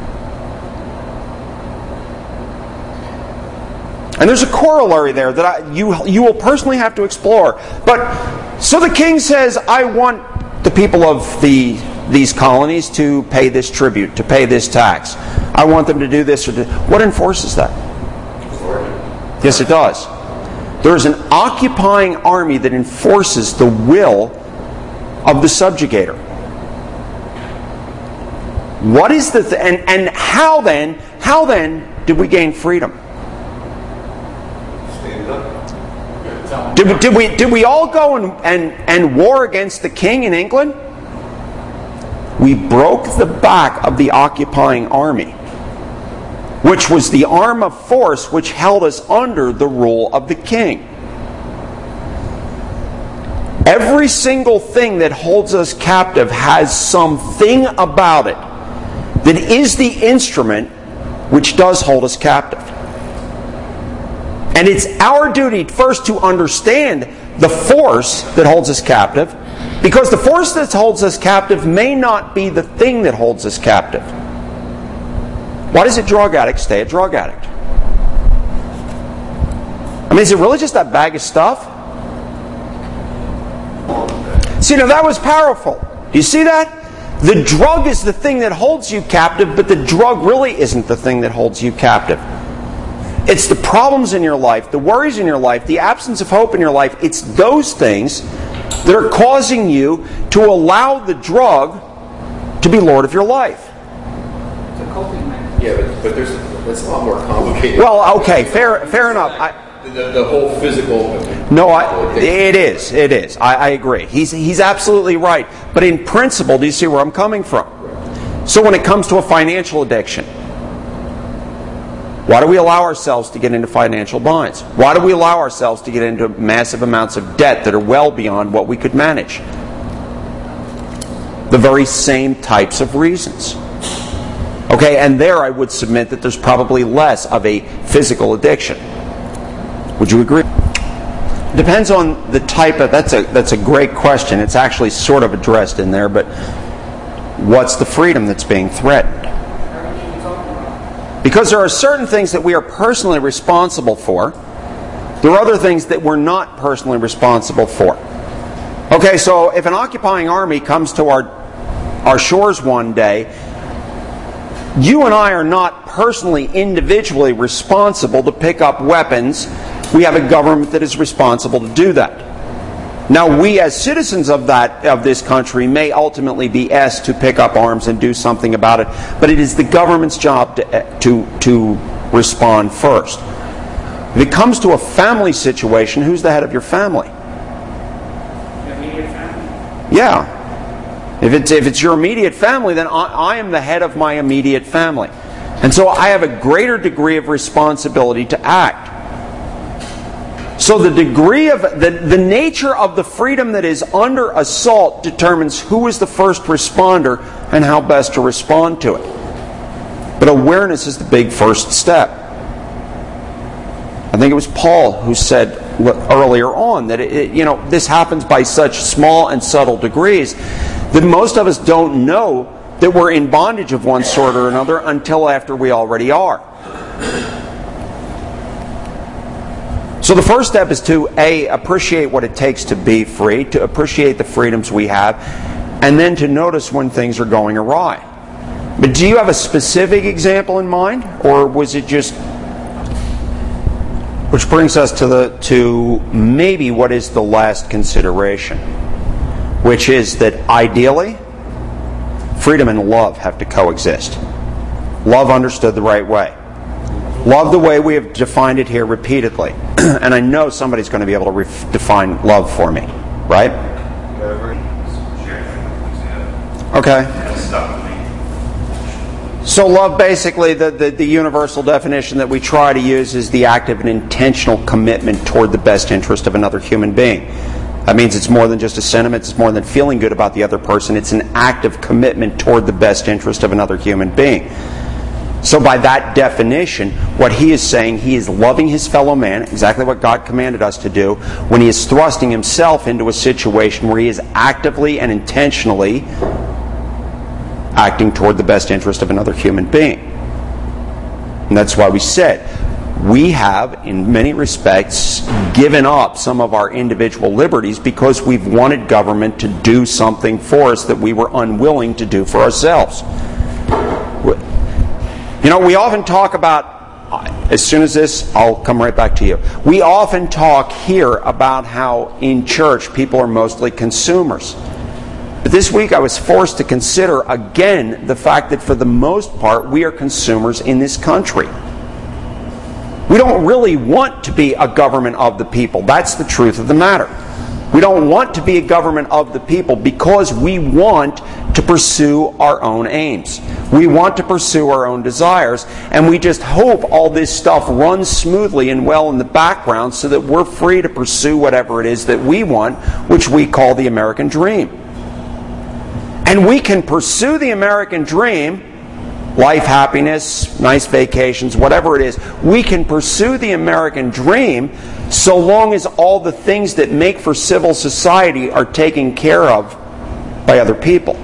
And there's a corollary there that I, you, you will personally have to explore. But so the king says, I want the people of the these colonies to pay this tribute, to pay this tax. I want them to do this or do. What enforces that? Yes, it does. There is an occupying army that enforces the will of the subjugator. What is the th- and and how then? How then did we gain freedom? Did we, did we did we all go and, and and war against the king in England? We broke the back of the occupying army, which was the arm of force which held us under the rule of the king. Every single thing that holds us captive has something about it that is the instrument which does hold us captive. And it's our duty first to understand the force that holds us captive, because the force that holds us captive may not be the thing that holds us captive. Why does a drug addict stay a drug addict? I mean, is it really just that bag of stuff? See, now that was powerful. Do you see that? The drug is the thing that holds you captive, but the drug really isn't the thing that holds you captive. It's the problems in your life, the worries in your life, the absence of hope in your life. It's those things that are causing you to allow the drug to be Lord of your life. It's a coping mechanism. Yeah, but, but there's that's a lot more complicated. Well, okay, fair, fair enough. I, the, the whole physical. No, I, it is, it is. I, I agree. He's he's absolutely right. But in principle, do you see where I'm coming from? So when it comes to a financial addiction, why do we allow ourselves to get into financial binds? Why do we allow ourselves to get into massive amounts of debt that are well beyond what we could manage? The very same types of reasons. Okay, and there I would submit that there's probably less of a physical addiction. Would you agree? Depends on the type of, that's a that's a great question. It's actually sort of addressed in there, but what's the freedom that's being threatened? Because there are certain things that we are personally responsible for. There are other things that we're not personally responsible for. Okay, so if an occupying army comes to our our shores one day You and I are not personally, individually responsible to pick up weapons. We have a government that is responsible to do that. Now, we as citizens of that of this country may ultimately be asked to pick up arms and do something about it, but it is the government's job to to, to respond first. If it comes to a family situation, who's the head of your family? Your immediate family? Yeah. If it's, if it's your immediate family, then I, I am the head of my immediate family. And so I have a greater degree of responsibility to act. So the degree of, the, the nature of the freedom that is under assault determines who is the first responder and how best to respond to it. But awareness is the big first step. I think it was Paul who said earlier on that it, you know this happens by such small and subtle degrees that most of us don't know that we're in bondage of one sort or another until after we already are. So the first step is to A, appreciate what it takes to be free, to appreciate the freedoms we have, and then to notice when things are going awry. But do you have a specific example in mind, or was it just... Which brings us to the to maybe what is the last consideration, which is that ideally, freedom and love have to coexist. Love understood the right way. Love the way we have defined it here repeatedly. And I know somebody's going to be able to re- define love for me, right? Okay. So love, basically, the, the, the universal definition that we try to use is the act of an intentional commitment toward the best interest of another human being. That means it's more than just a sentiment, it's more than feeling good about the other person, it's an act of commitment toward the best interest of another human being. So by that definition, what he is saying, he is loving his fellow man, exactly what God commanded us to do, when he is thrusting himself into a situation where he is actively and intentionally acting toward the best interest of another human being. And that's why we said, we have, in many respects, given up some of our individual liberties because we've wanted government to do something for us that we were unwilling to do for ourselves. You know, we often talk about, as soon as this, I'll come right back to you. We often talk here about how in church people are mostly consumers. But this week I was forced to consider again the fact that for the most part we are consumers in this country. We don't really want to be a government of the people. That's the truth of the matter. We don't want to be a government of the people because we want to pursue our own aims. We want to pursue our own desires, and we just hope all this stuff runs smoothly and well in the background so that we're free to pursue whatever it is that we want, which we call the American dream. And we can pursue the American dream, life, happiness, nice vacations, whatever it is. We can pursue the American dream so long as all the things that make for civil society are taken care of by other people.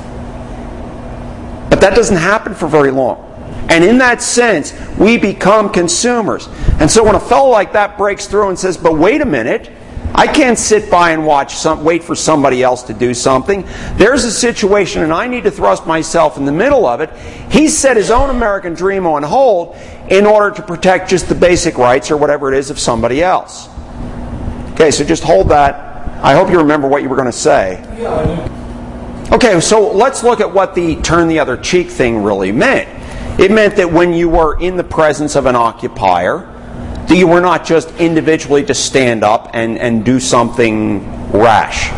But that doesn't happen for very long. And in that sense, we become consumers. And so when a fellow like that breaks through and says, but wait a minute, I can't sit by and watch some, wait for somebody else to do something. There's a situation and I need to thrust myself in the middle of it. He's set his own American dream on hold in order to protect just the basic rights or whatever it is of somebody else. Okay, so just hold that. I hope you remember what you were going to say. Yeah, I do. Okay, so let's look at what the turn the other cheek thing really meant. It meant that when you were in the presence of an occupier, that you were not just individually to stand up and, and do something rash.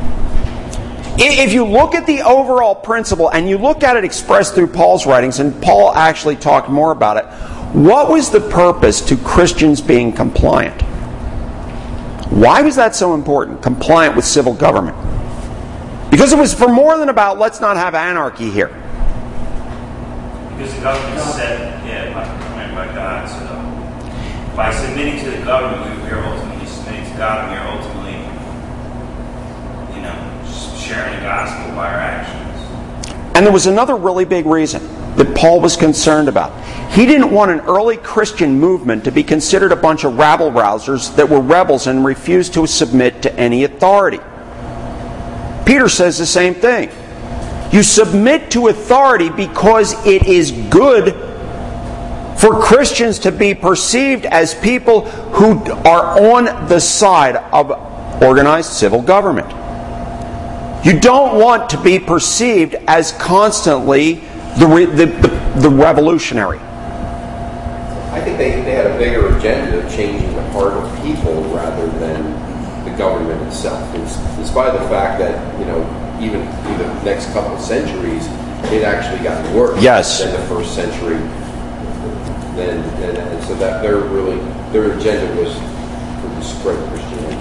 If you look at the overall principle, and you look at it expressed through Paul's writings, and Paul actually talked more about it, what was the purpose to Christians being compliant? Why was that so important, compliant with civil government? Because it was for more than about, let's not have anarchy here. Because the government is set, yeah, by, by God, so by submitting to the government, we are ultimately submitting to God, and we are ultimately, you know, sharing the gospel by our actions. And there was another really big reason that Paul was concerned about. He didn't want an early Christian movement to be considered a bunch of rabble-rousers that were rebels and refused to submit to any authority. Peter says the same thing. You submit to authority because it is good for Christians to be perceived as people who are on the side of organized civil government. You don't want to be perceived as constantly the, the, the, the revolutionary. I think they, they had a bigger agenda of changing the heart of people rather than the government itself. In, in spite of the fact that, you know, even through the next couple of centuries, it actually got worse yes. than the first century. Then, and, and so that their really their agenda was to spread Christianity.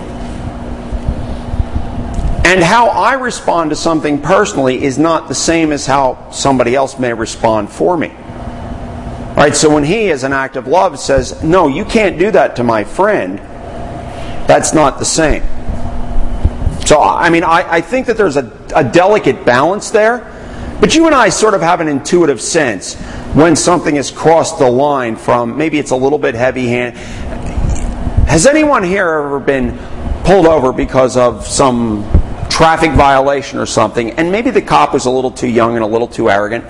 And how I respond to something personally is not the same as how somebody else may respond for me. Right? So when he, as an act of love, says, "No, you can't do that to my friend," that's not the same. So, I mean, I, I think that there's a, a delicate balance there. But you and I sort of have an intuitive sense when something has crossed the line from maybe it's a little bit heavy-handed. Has anyone here ever been pulled over because of some traffic violation or something, and maybe the cop was a little too young and a little too arrogant?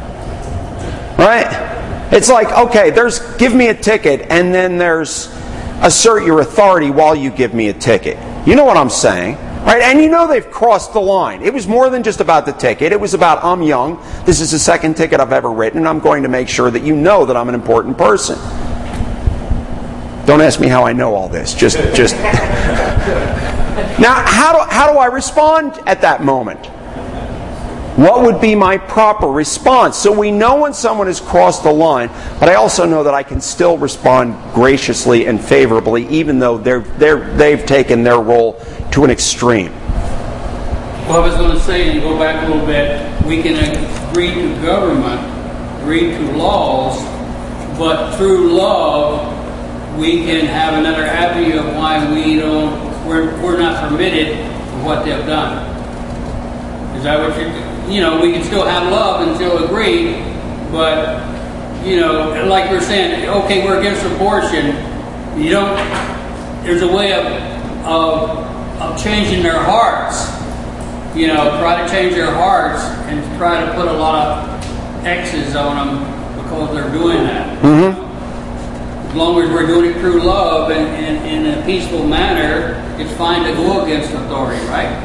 Right? It's like, okay, there's give me a ticket, and then there's assert your authority while you give me a ticket. You know what I'm saying? Right? And you know they've crossed the line. It was more than just about the ticket. It was about, I'm young, this is the second ticket I've ever written, and I'm going to make sure that you know that I'm an important person. Don't ask me how I know all this. Just, just. Now, how do, how do I respond at that moment? What would be my proper response? So we know when someone has crossed the line, but I also know that I can still respond graciously and favorably, even though they're, they're, they've taken their role to an extreme. Well, I was going to say, and go back a little bit, we can agree to government, agree to laws, but through love, we can have another avenue of why we don't, we're, we're not permitted of what they've done. Is that what you're, you know, we can still have love and still agree, but, you know, like we're saying, okay, we're against abortion. You don't, there's a way of, of, of changing their hearts. You know, try to change their hearts and try to put a lot of X's on them because they're doing that. Mm-hmm. As long as we're doing it through love and, and in a peaceful manner, it's fine to go against authority, right?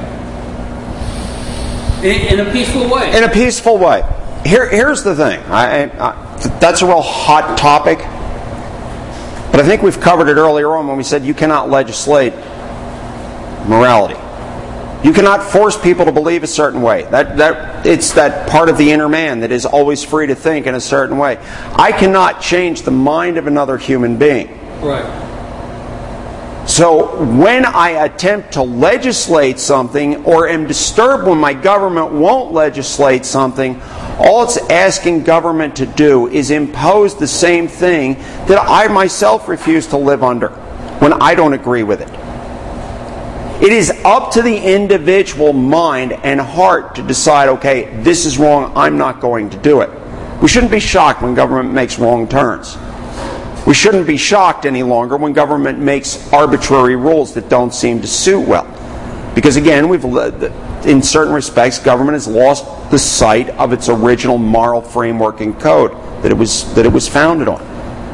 In, in a peaceful way. In a peaceful way. Here, here's the thing. I, I, that's a real hot topic. But I think we've covered it earlier on when we said you cannot legislate morality. You cannot force people to believe a certain way. That, that, it's that part of the inner man that is always free to think in a certain way. I cannot change the mind of another human being. Right. So when I attempt to legislate something or am disturbed when my government won't legislate something, all it's asking government to do is impose the same thing that I myself refuse to live under when I don't agree with it. It is up to the individual mind and heart to decide, okay, this is wrong, I'm not going to do it. We shouldn't be shocked when government makes wrong turns. We shouldn't be shocked any longer when government makes arbitrary rules that don't seem to suit well. Because again, we've in certain respects, government has lost the sight of its original moral framework and code that it was that it was founded on.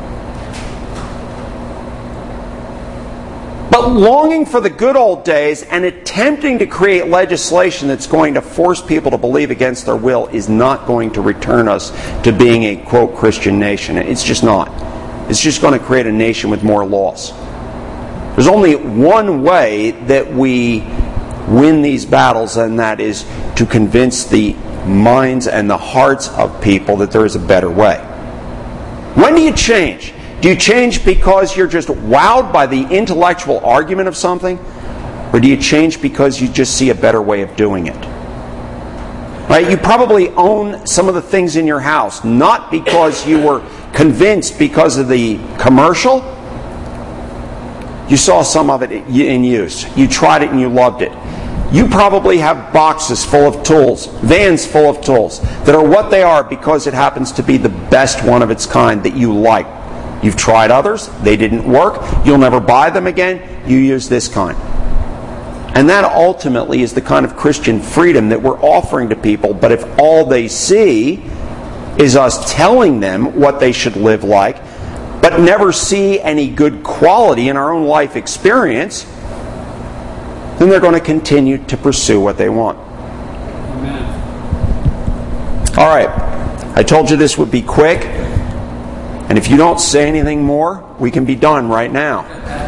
But longing for the good old days and attempting to create legislation that's going to force people to believe against their will is not going to return us to being a, quote, Christian nation. It's just not. It's just going to create a nation with more laws. There's only one way that we win these battles, and that is to convince the minds and the hearts of people that there is a better way. When do you change? Do you change because you're just wowed by the intellectual argument of something? Or do you change because you just see a better way of doing it? Right? You probably own some of the things in your house, not because you were convinced because of the commercial. You saw some of it in use. You tried it and you loved it. You probably have boxes full of tools, vans full of tools, that are what they are because it happens to be the best one of its kind that you like. You've tried others, they didn't work, you'll never buy them again, you use this kind. And that ultimately is the kind of Christian freedom that we're offering to people. But if all they see is us telling them what they should live like, but never see any good quality in our own life experience, then they're going to continue to pursue what they want. Amen. All right. I told you this would be quick. And if you don't say anything more, we can be done right now.